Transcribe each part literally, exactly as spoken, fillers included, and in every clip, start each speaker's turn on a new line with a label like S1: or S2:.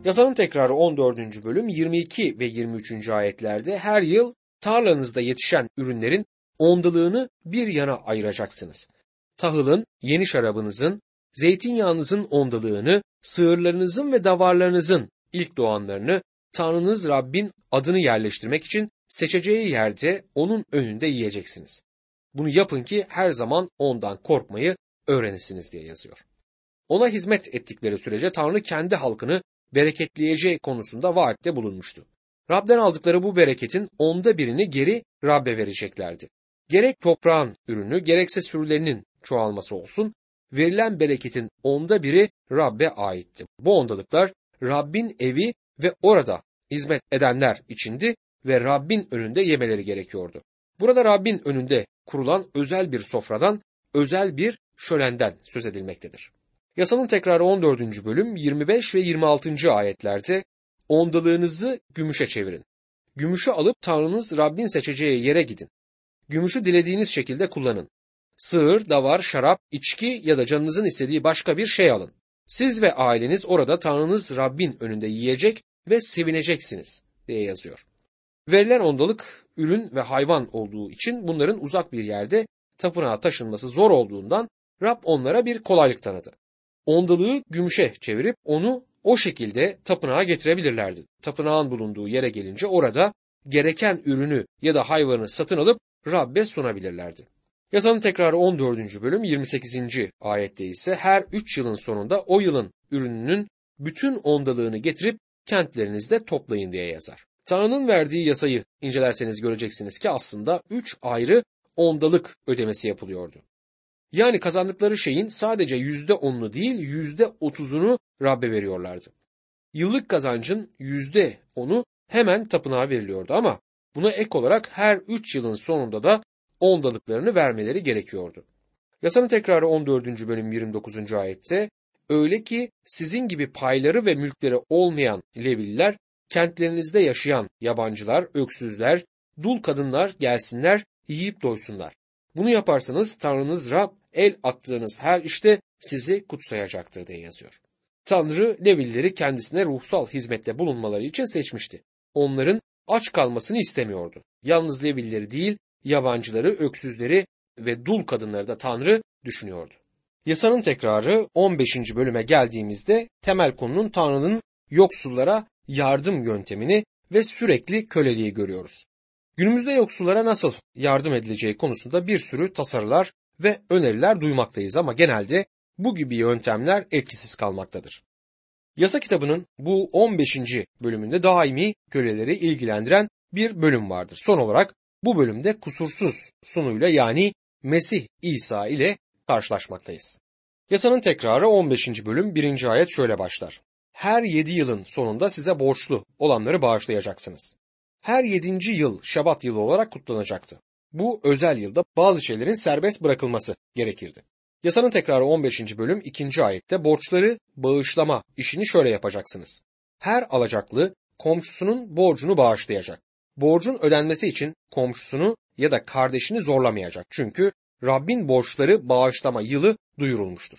S1: Yasanın tekrarı on dördüncü bölüm yirmi iki ve yirmi üçüncü ayetlerde her yıl tarlanızda yetişen ürünlerin ondalığını bir yana ayıracaksınız. Tahılın, yeni şarabınızın, zeytinyağınızın ondalığını, sığırlarınızın ve davarlarınızın ilk doğanlarını Tanrınız Rabbin adını yerleştirmek için seçeceği yerde onun önünde yiyeceksiniz. Bunu yapın ki her zaman ondan korkmayı öğrenesiniz diye yazıyor. Ona hizmet ettikleri sürece Tanrı kendi halkını bereketleyeceği konusunda vaatte bulunmuştu. Rab'den aldıkları bu bereketin onda birini geri Rab'be vereceklerdi. Gerek toprağın ürünü gerekse sürülerinin çoğalması olsun, verilen bereketin onda biri Rab'be aitti. Bu ondalıklar Rabbin evi ve orada hizmet edenler içindi ve Rabbin önünde yemeleri gerekiyordu. Burada Rabbin önünde kurulan özel bir sofradan, özel bir şölenden söz edilmektedir. Yasanın tekrarı on dördüncü bölüm yirmi beş ve yirmi altıncı ayetlerde ondalığınızı gümüşe çevirin. Gümüşü alıp Tanrınız Rabbin seçeceği yere gidin. Gümüşü dilediğiniz şekilde kullanın. Sığır, davar, şarap, içki ya da canınızın istediği başka bir şey alın. Siz ve aileniz orada Tanrınız Rabbin önünde yiyecek ve sevineceksiniz diye yazıyor. Verilen ondalık ürün ve hayvan olduğu için bunların uzak bir yerde tapınağa taşınması zor olduğundan Rab onlara bir kolaylık tanıdı. Ondalığı gümüşe çevirip onu o şekilde tapınağa getirebilirlerdi. Tapınağın bulunduğu yere gelince orada gereken ürünü ya da hayvanı satın alıp Rab'be sunabilirlerdi. Yasanın tekrarı on dördüncü bölüm yirmi sekizinci ayette ise her üç yılın sonunda o yılın ürününün bütün ondalığını getirip kentlerinizde toplayın diye yazar. Tanrı'nın verdiği yasayı incelerseniz göreceksiniz ki aslında üç ayrı ondalık ödemesi yapılıyordu. Yani kazandıkları şeyin sadece yüzde onunu değil yüzde otuzunu Rab'be veriyorlardı. Yıllık kazancın yüzde onu hemen tapınağa veriliyordu ama buna ek olarak her üç yılın sonunda da ondalıklarını vermeleri gerekiyordu. Yasanın tekrarı on dördüncü bölüm yirmi dokuzuncu ayette öyle ki sizin gibi payları ve mülkleri olmayan Levililer, kentlerinizde yaşayan yabancılar, öksüzler, dul kadınlar gelsinler, yiyip doysunlar. Bunu yaparsanız Tanrınız Rab el attığınız her işte sizi kutsayacaktır diye yazıyor. Tanrı Levilileri kendisine ruhsal hizmette bulunmaları için seçmişti. Onların aç kalmasını istemiyordu. Yalnız Levilileri değil, yabancıları, öksüzleri ve dul kadınları da Tanrı düşünüyordu. Yasanın tekrarı on beşinci bölüme geldiğimizde temel konunun Tanrı'nın yoksullara yardım yöntemini ve sürekli köleliği görüyoruz. Günümüzde yoksullara nasıl yardım edileceği konusunda bir sürü tasarılar ve öneriler duymaktayız ama genelde bu gibi yöntemler etkisiz kalmaktadır. Yasa kitabının bu on beşinci bölümünde daimi köleleri ilgilendiren bir bölüm vardır. Son olarak bu bölümde kusursuz sunuyla yani Mesih İsa ile karşılaşmaktayız. Yasanın tekrarı on beşinci bölüm birinci ayet şöyle başlar. Her yedi yılın sonunda size borçlu olanları bağışlayacaksınız. Her yedinci yıl Şabat yılı olarak kutlanacaktı. Bu özel yılda bazı şeylerin serbest bırakılması gerekirdi. Yasanın tekrarı on beşinci bölüm ikinci ayette borçları bağışlama işini şöyle yapacaksınız. Her alacaklı komşusunun borcunu bağışlayacak. Borcun ödenmesi için komşusunu ya da kardeşini zorlamayacak. Çünkü Rabbin borçları bağışlama yılı duyurulmuştur.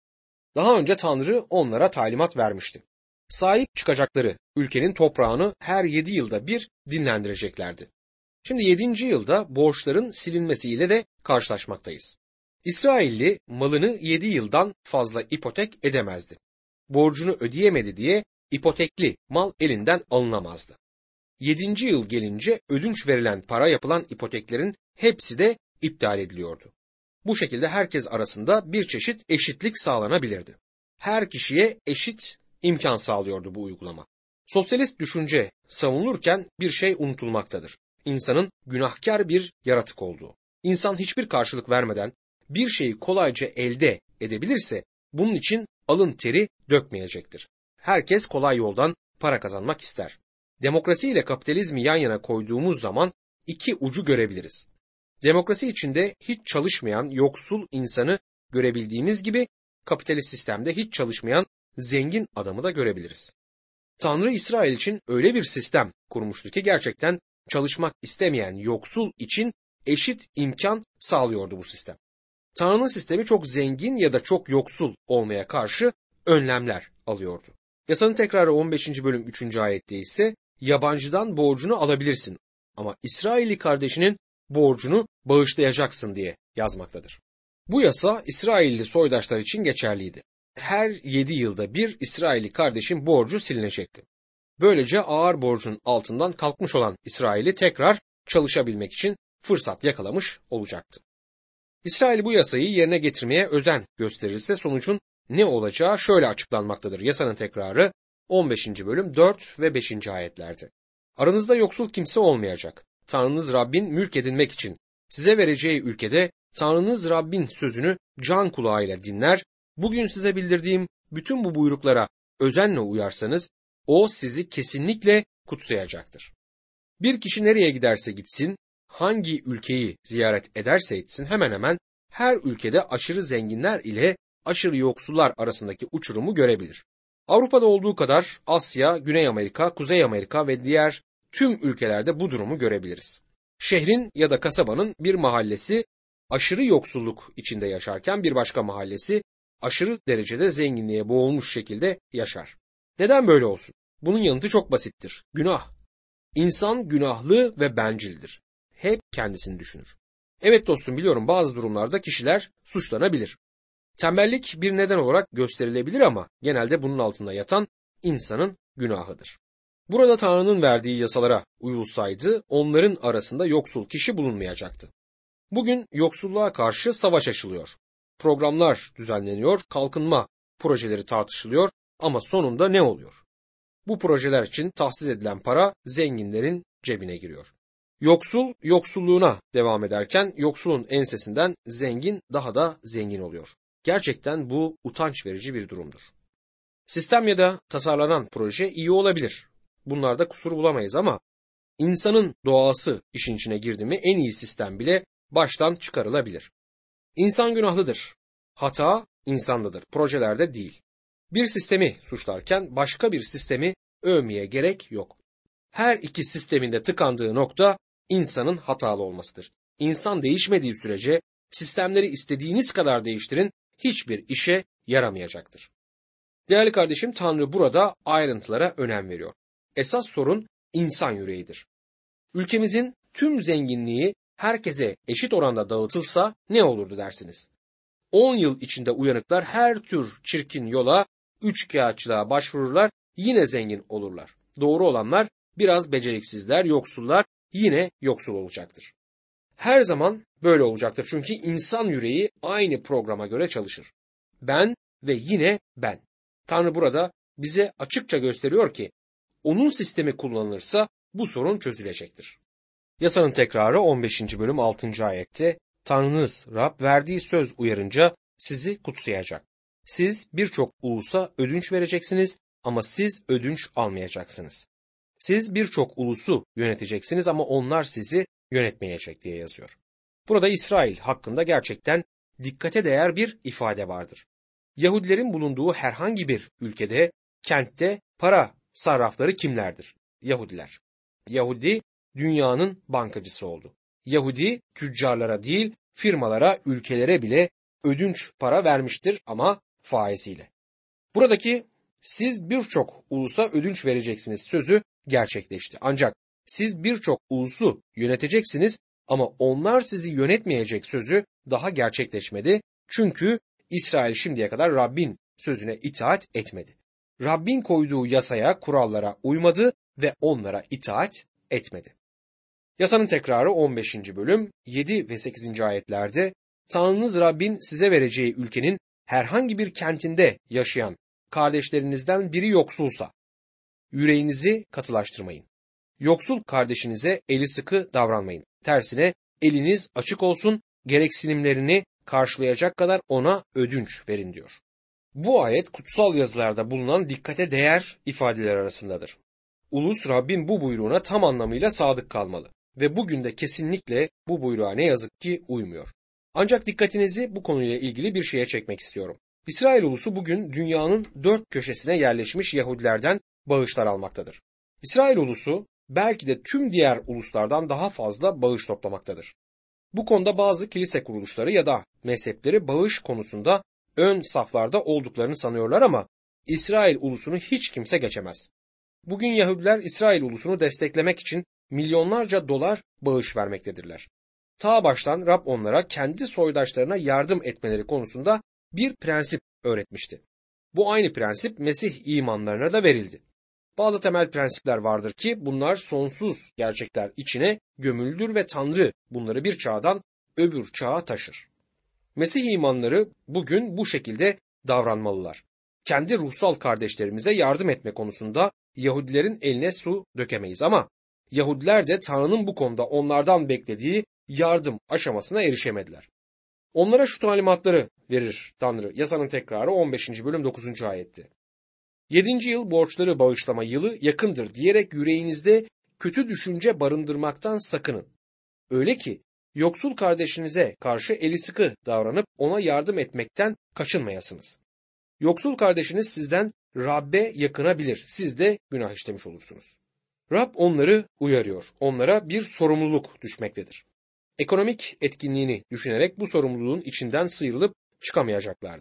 S1: Daha önce Tanrı onlara talimat vermişti. Sahip çıkacakları ülkenin toprağını her yedi yılda bir dinlendireceklerdi. Şimdi yedinci yılda borçların silinmesiyle de karşılaşmaktayız. İsrailli malını yedi yıldan fazla ipotek edemezdi. Borcunu ödeyemedi diye ipotekli mal elinden alınamazdı. Yedinci yıl gelince ödünç verilen para yapılan ipoteklerin hepsi de iptal ediliyordu. Bu şekilde herkes arasında bir çeşit eşitlik sağlanabilirdi. Her kişiye eşit imkan sağlıyordu bu uygulama. Sosyalist düşünce savunulurken bir şey unutulmaktadır. İnsanın günahkar bir yaratık olduğu. İnsan hiçbir karşılık vermeden bir şeyi kolayca elde edebilirse bunun için alın teri dökmeyecektir. Herkes kolay yoldan para kazanmak ister. Demokrasi ile kapitalizmi yan yana koyduğumuz zaman iki ucu görebiliriz. Demokrasi içinde hiç çalışmayan yoksul insanı görebildiğimiz gibi kapitalist sistemde hiç çalışmayan zengin adamı da görebiliriz. Tanrı İsrail için öyle bir sistem kurmuştu ki gerçekten çalışmak istemeyen yoksul için eşit imkan sağlıyordu bu sistem. Tanrı'nın sistemi çok zengin ya da çok yoksul olmaya karşı önlemler alıyordu. Yasanın tekrarı on beşinci bölüm üçüncü ayette ise yabancıdan borcunu alabilirsin ama İsrailli kardeşinin borcunu bağışlayacaksın diye yazmaktadır. Bu yasa İsrailli soydaşlar için geçerliydi. Her yedi yılda bir İsrailli kardeşin borcu silinecekti. Böylece ağır borcun altından kalkmış olan İsrail'i tekrar çalışabilmek için fırsat yakalamış olacaktı. İsrail bu yasayı yerine getirmeye özen gösterirse sonucun ne olacağı şöyle açıklanmaktadır. Yasanın tekrarı on beşinci bölüm dört ve beşinci ayetlerde. Aranızda yoksul kimse olmayacak. Tanrınız Rabbin mülk edinmek için size vereceği ülkede Tanrınız Rabbin sözünü can kulağıyla dinler. Bugün size bildirdiğim bütün bu buyruklara özenle uyarsanız o sizi kesinlikle kutsayacaktır. Bir kişi nereye giderse gitsin, hangi ülkeyi ziyaret ederse etsin hemen hemen her ülkede aşırı zenginler ile aşırı yoksullar arasındaki uçurumu görebilir. Avrupa'da olduğu kadar Asya, Güney Amerika, Kuzey Amerika ve diğer tüm ülkelerde bu durumu görebiliriz. Şehrin ya da kasabanın bir mahallesi aşırı yoksulluk içinde yaşarken bir başka mahallesi aşırı derecede zenginliğe boğulmuş şekilde yaşar. Neden böyle olsun? Bunun yanıtı çok basittir. Günah. İnsan günahlı ve bencildir. Hep kendisini düşünür. Evet dostum, biliyorum bazı durumlarda kişiler suçlanabilir. Tembellik bir neden olarak gösterilebilir ama genelde bunun altında yatan insanın günahıdır. Burada Tanrı'nın verdiği yasalara uyulsaydı onların arasında yoksul kişi bulunmayacaktı. Bugün yoksulluğa karşı savaş açılıyor. Programlar düzenleniyor, kalkınma projeleri tartışılıyor ama sonunda ne oluyor? Bu projeler için tahsis edilen para zenginlerin cebine giriyor. Yoksul yoksulluğuna devam ederken yoksulun ensesinden zengin daha da zengin oluyor. Gerçekten bu utanç verici bir durumdur. Sistem ya da tasarlanan proje iyi olabilir. Bunlarda kusur bulamayız ama insanın doğası işin içine girdi mi en iyi sistem bile baştan çıkarılabilir. İnsan günahlıdır. Hata insandadır, projelerde değil. Bir sistemi suçlarken başka bir sistemi övmeye gerek yok. Her iki sistemin de tıkandığı nokta insanın hatalı olmasıdır. İnsan değişmediği sürece sistemleri istediğiniz kadar değiştirin, hiçbir işe yaramayacaktır. Değerli kardeşim, Tanrı burada ayrıntılara önem veriyor. Esas sorun insan yüreğidir. Ülkemizin tüm zenginliği herkese eşit oranda dağıtılsa ne olurdu dersiniz? on yıl içinde uyanıklar her tür çirkin yola, üçkağıtçılığa başvururlar, yine zengin olurlar. Doğru olanlar biraz beceriksizler, yoksullar yine yoksul olacaktır. Her zaman böyle olacaktır çünkü insan yüreği aynı programa göre çalışır. Ben ve yine ben. Tanrı burada bize açıkça gösteriyor ki onun sistemi kullanılırsa bu sorun çözülecektir. Yasanın tekrarı on beşinci bölüm altıncı ayette Tanrınız Rab verdiği söz uyarınca sizi kutsayacak. Siz birçok ulusa ödünç vereceksiniz ama siz ödünç almayacaksınız. Siz birçok ulusu yöneteceksiniz ama onlar sizi yönetmeyecek diye yazıyor. Burada İsrail hakkında gerçekten dikkate değer bir ifade vardır. Yahudilerin bulunduğu herhangi bir ülkede, kentte para sarrafları kimlerdir? Yahudiler. Yahudi dünyanın bankacısı oldu. Yahudi tüccarlara değil, firmalara, ülkelere bile ödünç para vermiştir ama faiziyle. Buradaki siz birçok ulusa ödünç vereceksiniz sözü gerçekleşti. Ancak siz birçok ulusu yöneteceksiniz ama onlar sizi yönetmeyecek sözü daha gerçekleşmedi. Çünkü İsrail şimdiye kadar Rabbin sözüne itaat etmedi. Rabbin koyduğu yasaya, kurallara uymadı ve onlara itaat etmedi. Yasanın tekrarı on beşinci bölüm yedi ve sekizinci ayetlerde Tanrınız Rabbin size vereceği ülkenin herhangi bir kentinde yaşayan kardeşlerinizden biri yoksulsa yüreğinizi katılaştırmayın. Yoksul kardeşinize eli sıkı davranmayın. Tersine eliniz açık olsun, gereksinimlerini karşılayacak kadar ona ödünç verin diyor. Bu ayet kutsal yazılarda bulunan dikkate değer ifadeler arasındadır. Ulus Rabbin bu buyruğuna tam anlamıyla sadık kalmalı ve bugün de kesinlikle bu buyruğa ne yazık ki uymuyor. Ancak dikkatinizi bu konuyla ilgili bir şeye çekmek istiyorum. İsrail ulusu bugün dünyanın dört köşesine yerleşmiş Yahudilerden bağışlar almaktadır. İsrail ulusu belki de tüm diğer uluslardan daha fazla bağış toplamaktadır. Bu konuda bazı kilise kuruluşları ya da mezhepleri bağış konusunda ön saflarda olduklarını sanıyorlar ama İsrail ulusunu hiç kimse geçemez. Bugün Yahudiler İsrail ulusunu desteklemek için milyonlarca dolar bağış vermektedirler. Ta baştan Rab onlara kendi soydaşlarına yardım etmeleri konusunda bir prensip öğretmişti. Bu aynı prensip Mesih imanlarına da verildi. Bazı temel prensipler vardır ki bunlar sonsuz gerçekler içine gömüldür ve Tanrı bunları bir çağdan öbür çağa taşır. Mesih imanları bugün bu şekilde davranmalılar. Kendi ruhsal kardeşlerimize yardım etme konusunda Yahudilerin eline su dökemeyiz ama Yahudiler de Tanrı'nın bu konuda onlardan beklediği yardım aşamasına erişemediler. Onlara şu talimatları verir Tanrı. Yasanın tekrarı on beşinci bölüm dokuzuncu ayette. Yedinci yıl borçları bağışlama yılı yakındır diyerek yüreğinizde kötü düşünce barındırmaktan sakının. Öyle ki yoksul kardeşinize karşı eli sıkı davranıp ona yardım etmekten kaçınmayasınız. Yoksul kardeşiniz sizden Rab'be yakınabilir. Siz de günah işlemiş olursunuz. Rab onları uyarıyor. Onlara bir sorumluluk düşmektedir. Ekonomik etkinliğini düşünerek bu sorumluluğun içinden sıyrılıp çıkamayacaklardı.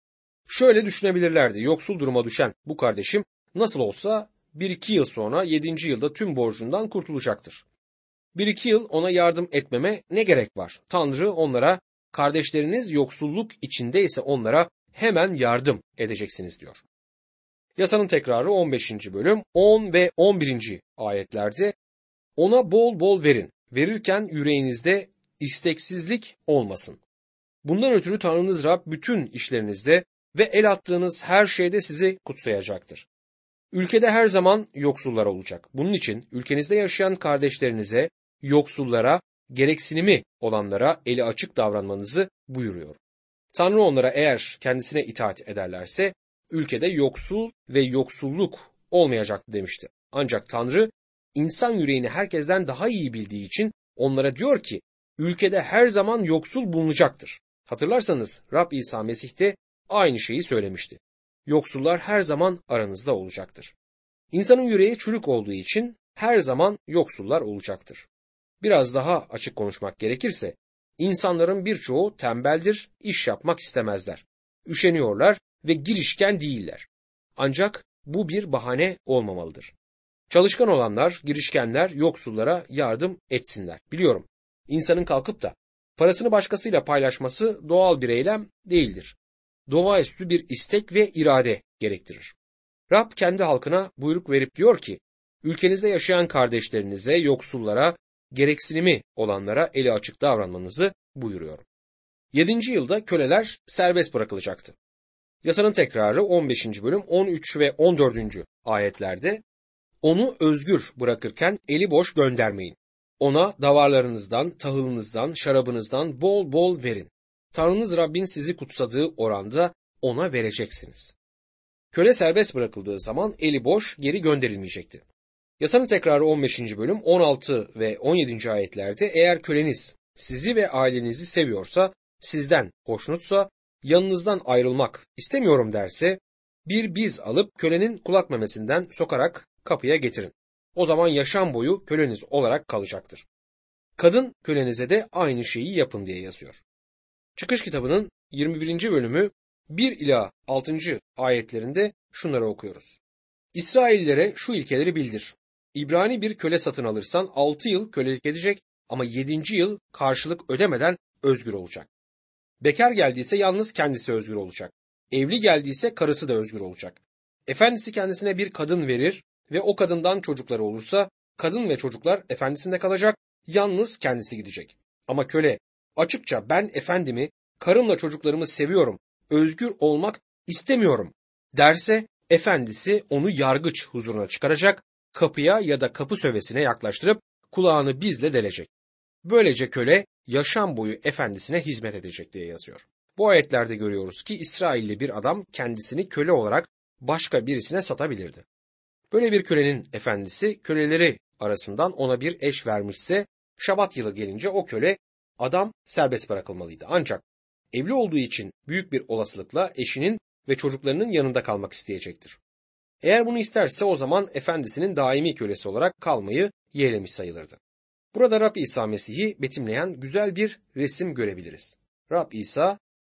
S1: Şöyle düşünebilirlerdi. Yoksul duruma düşen bu kardeşim nasıl olsa bir iki yıl sonra yedinci yılda tüm borcundan kurtulacaktır. Bir iki yıl ona yardım etmeme ne gerek var? Tanrı onlara kardeşleriniz yoksulluk içindeyse onlara hemen yardım edeceksiniz diyor. Yasanın tekrarı on beşinci bölüm on ve on birinci ayetlerde ona bol bol verin. Verirken yüreğinizde isteksizlik olmasın. Bundan ötürü Tanrınız Rab bütün işlerinizde ve el attığınız her şeyde sizi kutsayacaktır. Ülkede her zaman yoksullar olacak. Bunun için ülkenizde yaşayan kardeşlerinize, yoksullara, gereksinimi olanlara eli açık davranmanızı buyuruyor. Tanrı onlara eğer kendisine itaat ederlerse ülkede yoksul ve yoksulluk olmayacaktı demişti. Ancak Tanrı insan yüreğini herkesten daha iyi bildiği için onlara diyor ki ülkede her zaman yoksul bulunacaktır. Hatırlarsanız Rab İsa Mesih de aynı şeyi söylemişti. Yoksullar her zaman aranızda olacaktır. İnsanın yüreği çürük olduğu için her zaman yoksullar olacaktır. Biraz daha açık konuşmak gerekirse, insanların birçoğu tembeldir, iş yapmak istemezler. Üşeniyorlar ve girişken değiller. Ancak bu bir bahane olmamalıdır. Çalışkan olanlar, girişkenler yoksullara yardım etsinler. Biliyorum, insanın kalkıp da parasını başkasıyla paylaşması doğal bir eylem değildir. Doğaüstü bir istek ve irade gerektirir. Rab kendi halkına buyruk verip diyor ki, ülkenizde yaşayan kardeşlerinize, yoksullara, gereksinimi olanlara eli açık davranmanızı buyuruyor. Yedinci yılda köleler serbest bırakılacaktı. Yasanın tekrarı on beşinci bölüm on üç ve on dördüncü ayetlerde onu özgür bırakırken eli boş göndermeyin. Ona davarlarınızdan, tahılınızdan, şarabınızdan bol bol verin. Tanrınız Rabbin sizi kutsadığı oranda ona vereceksiniz. Köle serbest bırakıldığı zaman eli boş geri gönderilmeyecekti. Yasanın tekrarı on beşinci bölüm on altı ve on yedinci ayetlerde eğer köleniz sizi ve ailenizi seviyorsa, sizden hoşnutsa, yanınızdan ayrılmak istemiyorum derse, bir biz alıp kölenin kulak memesinden sokarak kapıya getirin. O zaman yaşam boyu köleniz olarak kalacaktır. Kadın kölenize de aynı şeyi yapın diye yazıyor. Çıkış kitabının yirmi birinci bölümü bir ila altıncı ayetlerinde şunları okuyoruz. İsraillilere şu ilkeleri bildir. İbrani bir köle satın alırsan altı yıl kölelik edecek ama yedinci yıl karşılık ödemeden özgür olacak. Bekar geldiyse yalnız kendisi özgür olacak. Evli geldiyse karısı da özgür olacak. Efendisi kendisine bir kadın verir ve o kadından çocukları olursa kadın ve çocuklar efendisinde kalacak, yalnız kendisi gidecek. Ama köle açıkça ben efendimi, karımla çocuklarımı seviyorum, özgür olmak istemiyorum derse efendisi onu yargıç huzuruna çıkaracak, kapıya ya da kapı sövesine yaklaştırıp kulağını bizle delecek. Böylece köle yaşam boyu efendisine hizmet edecek diye yazıyor. Bu ayetlerde görüyoruz ki İsrailli bir adam kendisini köle olarak başka birisine satabilirdi. Böyle bir kölenin efendisi köleleri arasından ona bir eş vermişse Şabat yılı gelince o köle adam serbest bırakılmalıydı. Ancak evli olduğu için büyük bir olasılıkla eşinin ve çocuklarının yanında kalmak isteyecektir. Eğer bunu isterse o zaman efendisinin daimi kölesi olarak kalmayı yeğlemiş sayılırdı. Burada Rab İsa Mesih'i betimleyen güzel bir resim görebiliriz. Rab İsa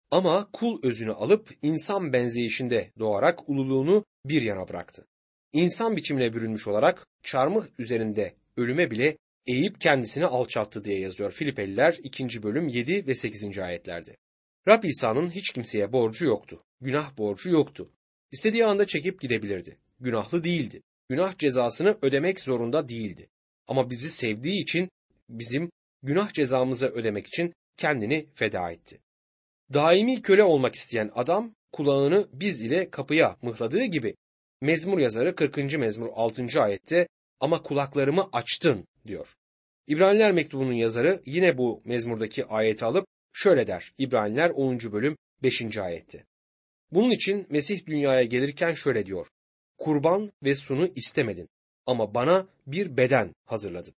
S1: Ama kul özünü alıp insan benzeyişinde doğarak ululuğunu bir yana bıraktı. İnsan biçimine bürünmüş olarak çarmıh üzerinde ölüme bile eğip kendisini alçalttı diye yazıyor Filipeliler ikinci bölüm yedi ve sekizinci ayetlerde. Rab İsa'nın hiç kimseye borcu yoktu. Günah borcu yoktu. İstediği anda çekip gidebilirdi. Günahlı değildi. Günah cezasını ödemek zorunda değildi. Ama bizi sevdiği için bizim günah cezamızı ödemek için kendini feda etti. Daimi köle olmak isteyen adam kulağını biz ile kapıya mıhladığı gibi Mezmur yazarı kırkıncı mezmur altıncı ayette ama kulaklarımı açtın diyor. İbraniler mektubunun yazarı yine bu mezmurdaki ayeti alıp şöyle der. İbraniler onuncu bölüm beşinci ayette. Bunun için Mesih dünyaya gelirken şöyle diyor. Kurban ve sunu istemedin ama bana bir beden hazırladın.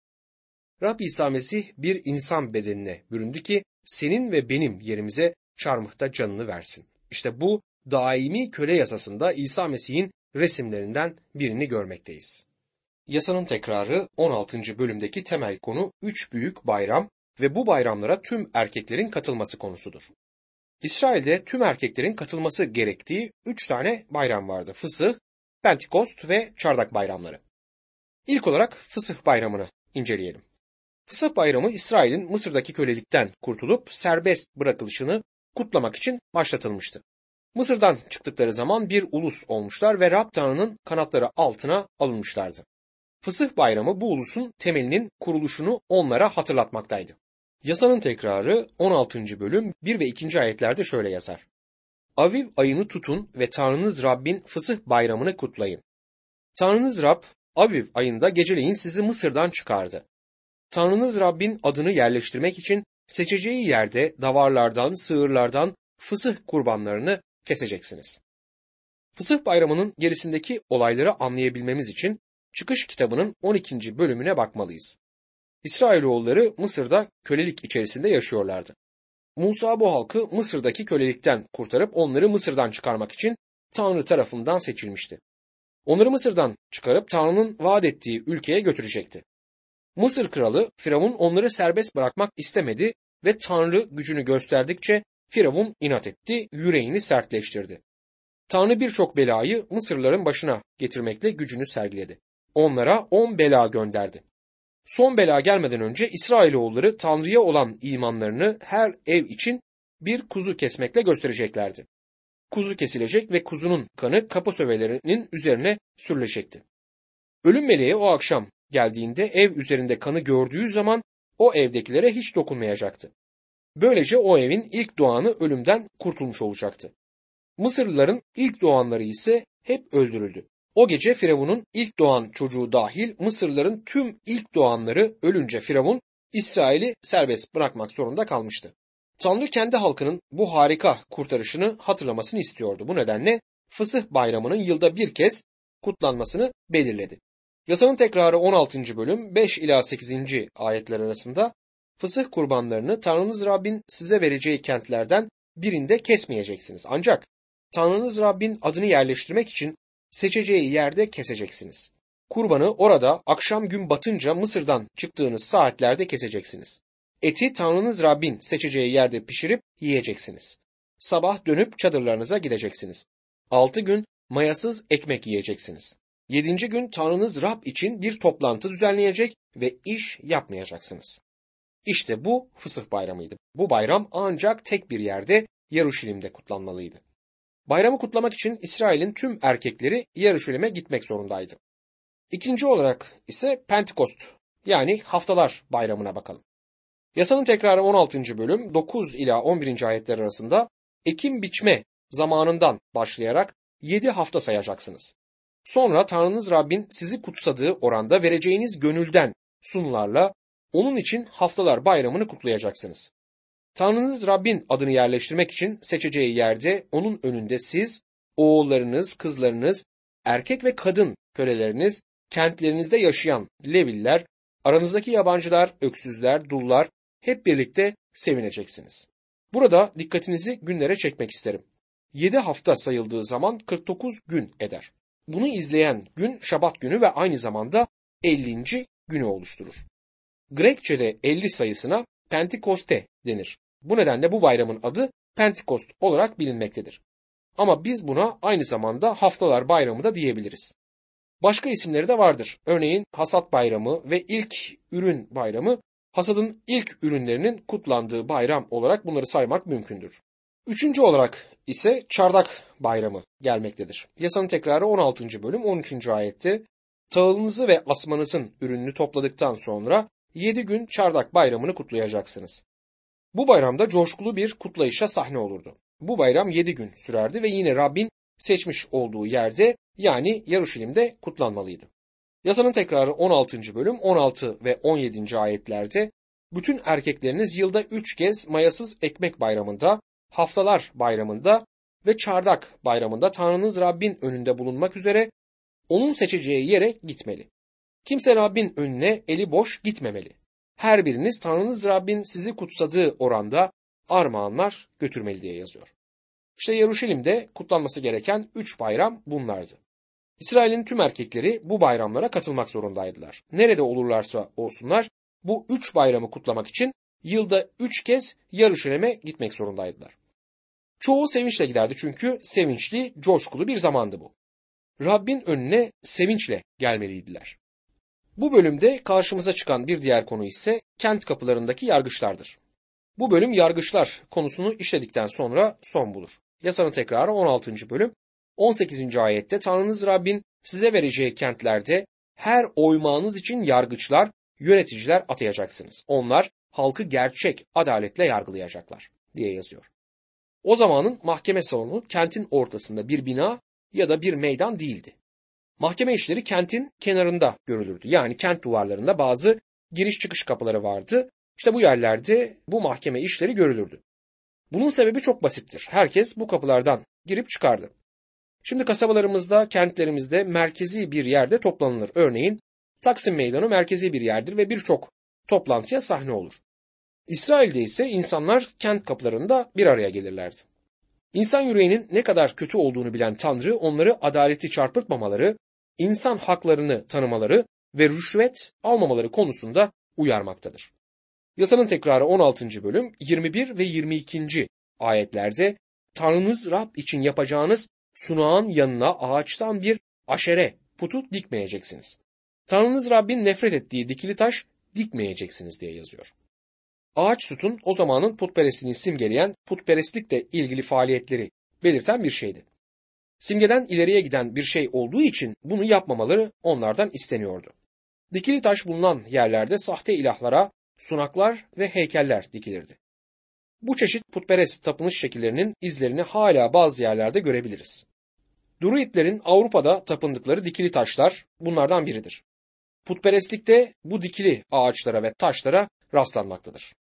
S1: Rab İsa Mesih bir insan bedenine büründü ki senin ve benim yerimize çarmıhta canını versin. İşte bu daimi köle yasasında İsa Mesih'in resimlerinden birini görmekteyiz. Yasanın tekrarı on altıncı bölümdeki temel konu üç büyük bayram ve bu bayramlara tüm erkeklerin katılması konusudur. İsrail'de tüm erkeklerin katılması gerektiği üç tane bayram vardı. Fısıh, Pentekost ve Çardak bayramları. İlk olarak Fısıh bayramını inceleyelim. Fısıh bayramı İsrail'in Mısır'daki kölelikten kurtulup serbest bırakılışını kutlamak için başlatılmıştı. Mısır'dan çıktıkları zaman bir ulus olmuşlar ve Rab Tanrı'nın kanatları altına alınmışlardı. Fısıh bayramı bu ulusun temelinin kuruluşunu onlara hatırlatmaktaydı. Yasanın tekrarı on altıncı bölüm bir ve ikinci ayetlerde şöyle yazar. Aviv ayını tutun ve Tanrınız Rabbin Fısıh bayramını kutlayın. Tanrınız Rab Aviv ayında geceleyin sizi Mısır'dan çıkardı. Tanrınız Rabbin adını yerleştirmek için seçeceği yerde davarlardan, sığırlardan fısıh kurbanlarını keseceksiniz. Fısıh bayramının gerisindeki olayları anlayabilmemiz için Çıkış kitabının on ikinci bölümüne bakmalıyız. İsrailoğulları Mısır'da kölelik içerisinde yaşıyorlardı. Musa bu halkı Mısır'daki kölelikten kurtarıp onları Mısır'dan çıkarmak için Tanrı tarafından seçilmişti. Onları Mısır'dan çıkarıp Tanrı'nın vaat ettiği ülkeye götürecekti. Mısır kralı Firavun onları serbest bırakmak istemedi ve Tanrı gücünü gösterdikçe Firavun inat etti, yüreğini sertleştirdi. Tanrı birçok belayı Mısırlıların başına getirmekle gücünü sergiledi. Onlara on bela gönderdi. Son bela gelmeden önce İsrailoğulları Tanrı'ya olan imanlarını her ev için bir kuzu kesmekle göstereceklerdi. Kuzu kesilecek ve kuzunun kanı kapı sövelerinin üzerine sürülecekti. Ölüm meleği o akşam geldiğinde ev üzerinde kanı gördüğü zaman o evdekilere hiç dokunmayacaktı. Böylece o evin ilk doğanı ölümden kurtulmuş olacaktı. Mısırlıların ilk doğanları ise hep öldürüldü. O gece Firavun'un ilk doğan çocuğu dahil Mısırlıların tüm ilk doğanları ölünce Firavun İsrail'i serbest bırakmak zorunda kalmıştı. Tanrı kendi halkının bu harika kurtarışını hatırlamasını istiyordu. Bu nedenle Fısıh bayramının yılda bir kez kutlanmasını belirledi. Yasanın tekrarı on altıncı bölüm beş ila sekizinci ayetler arasında fısıh kurbanlarını Tanrınız Rabbin size vereceği kentlerden birinde kesmeyeceksiniz. Ancak Tanrınız Rabbin adını yerleştirmek için seçeceği yerde keseceksiniz. Kurbanı orada akşam gün batınca Mısır'dan çıktığınız saatlerde keseceksiniz. Eti Tanrınız Rabbin seçeceği yerde pişirip yiyeceksiniz. Sabah dönüp çadırlarınıza gideceksiniz. Altı gün mayasız ekmek yiyeceksiniz. Yedinci gün Tanrınız Rab için bir toplantı düzenleyecek ve iş yapmayacaksınız. İşte bu Fısıh bayramıydı. Bu bayram ancak tek bir yerde Yaruşilim'de kutlanmalıydı. Bayramı kutlamak için İsrail'in tüm erkekleri Yaruşilim'e gitmek zorundaydı. İkinci olarak ise Pentekost yani Haftalar Bayramı'na bakalım. Yasanın tekrarı on altıncı bölüm dokuz ila on birinci ayetler arasında ekim biçme zamanından başlayarak yedi hafta sayacaksınız. Sonra Tanrınız Rabbin sizi kutsadığı oranda vereceğiniz gönülden sunularla onun için Haftalar Bayramı'nı kutlayacaksınız. Tanrınız Rabbin adını yerleştirmek için seçeceği yerde onun önünde siz, oğullarınız, kızlarınız, erkek ve kadın köleleriniz, kentlerinizde yaşayan Leviller, aranızdaki yabancılar, öksüzler, dullar hep birlikte sevineceksiniz. Burada dikkatinizi günlere çekmek isterim. Yedi hafta sayıldığı zaman kırk dokuz gün eder. Bunu izleyen gün Şabat günü ve aynı zamanda ellinci günü oluşturur. Grekçe'de elli sayısına Pentekoste denir. Bu nedenle bu bayramın adı Pentekost olarak bilinmektedir. Ama biz buna aynı zamanda Haftalar Bayramı da diyebiliriz. Başka isimleri de vardır. Örneğin Hasat Bayramı ve İlk Ürün Bayramı, hasadın ilk ürünlerinin kutlandığı bayram olarak bunları saymak mümkündür. Üçüncü olarak ise Çardak Bayramı gelmektedir. Yasanın tekrarı on altıncı bölüm on üçüncü ayette, tahılınızı ve asmanızın ürününü topladıktan sonra yedi gün Çardak Bayramı'nı kutlayacaksınız. Bu bayramda coşkulu bir kutlayışa sahne olurdu. Bu bayram yedi gün sürerdi ve yine Rabbin seçmiş olduğu yerde, yani Yaruşilim'de kutlanmalıydı. Yasanın tekrarı on altıncı bölüm on altı ve on yedinci ayetlerde, bütün erkekleriniz yılda üç kez mayasız ekmek bayramında, Haftalar Bayramında ve Çardak Bayramında Tanrınız Rabbin önünde bulunmak üzere onun seçeceği yere gitmeli. Kimse Rabbin önüne eli boş gitmemeli. Her biriniz Tanrınız Rabbin sizi kutsadığı oranda armağanlar götürmeli diye yazıyor. İşte Yaruşilim'de kutlanması gereken üç bayram bunlardı. İsrail'in tüm erkekleri bu bayramlara katılmak zorundaydılar. Nerede olurlarsa olsunlar bu üç bayramı kutlamak için yılda üç kez Yaruşilim'e gitmek zorundaydılar. Çoğu sevinçle giderdi çünkü sevinçli, coşkulu bir zamandı bu. Rabbin önüne sevinçle gelmeliydiler. Bu bölümde karşımıza çıkan bir diğer konu ise kent kapılarındaki yargıçlardır. Bu bölüm yargıçlar konusunu işledikten sonra son bulur. Yasanın tekrarı on altıncı bölüm on sekizinci ayette Tanrınız Rabbin size vereceği kentlerde her oymağınız için yargıçlar, yöneticiler atayacaksınız. Onlar halkı gerçek adaletle yargılayacaklar diye yazıyor. O zamanın mahkeme salonu kentin ortasında bir bina ya da bir meydan değildi. Mahkeme işleri kentin kenarında görülürdü. Yani kent duvarlarında bazı giriş çıkış kapıları vardı. İşte bu yerlerde bu mahkeme işleri görülürdü. Bunun sebebi çok basittir. Herkes bu kapılardan girip çıkardı. Şimdi kasabalarımızda, kentlerimizde merkezi bir yerde toplanılır. Örneğin Taksim Meydanı merkezi bir yerdir ve birçok toplantıya sahne olur. İsrail'de ise insanlar kent kapılarında bir araya gelirlerdi. İnsan yüreğinin ne kadar kötü olduğunu bilen Tanrı onları adaleti çarpıtmamaları, insan haklarını tanımaları ve rüşvet almamaları konusunda uyarmaktadır. Yasanın tekrarı on altıncı bölüm yirmi bir ve yirmi ikinci ayetlerde Tanrınız Rab için yapacağınız sunağın yanına ağaçtan bir aşere putu dikmeyeceksiniz. Tanrınız Rabbin nefret ettiği dikili taş dikmeyeceksiniz diye yazıyor. Ağaç sütun o zamanın putperestliğini simgeleyen putperestlikle ilgili faaliyetleri belirten bir şeydi. Simgeden ileriye giden bir şey olduğu için bunu yapmamaları onlardan isteniyordu. Dikili taş bulunan yerlerde sahte ilahlara sunaklar ve heykeller dikilirdi. Bu çeşit putperest tapınış şekillerinin izlerini hala bazı yerlerde görebiliriz. Druidlerin Avrupa'da tapındıkları dikili taşlar bunlardan biridir. Putperestlikte bu dikili ağaçlara ve taşlara rastlanmaktadır.